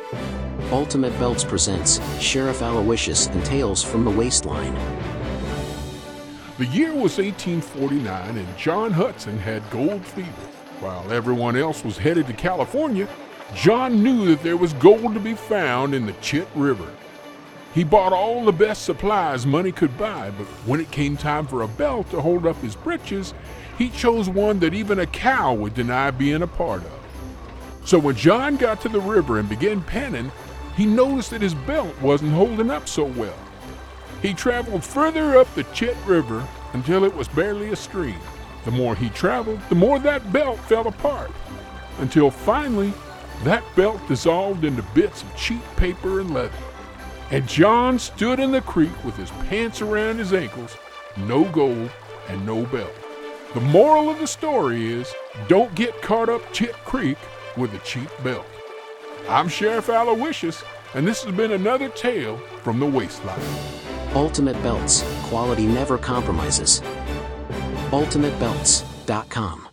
Ultimate Belts presents Sheriff Aloysius and Tales from the Waistline. The year was 1849 and John Hudson had gold fever. While everyone else was headed to California, John knew that there was gold to be found in the Chit River. He bought all the best supplies money could buy, but when it came time for a belt to hold up his britches, he chose one that even a cow would deny being a part of. So when John got to the river and began penning, he noticed that his belt wasn't holding up so well. He traveled further up the Chit River until it was barely a stream. The more he traveled, the more that belt fell apart, until finally that belt dissolved into bits of cheap paper and leather. And John stood in the creek with his pants around his ankles, no gold and no belt. The moral of the story is, don't get caught up Chit Creek with a cheap belt. I'm Sheriff Aloysius, and this has been another tale from the Waistline. Ultimate Belts, quality never compromises. UltimateBelts.com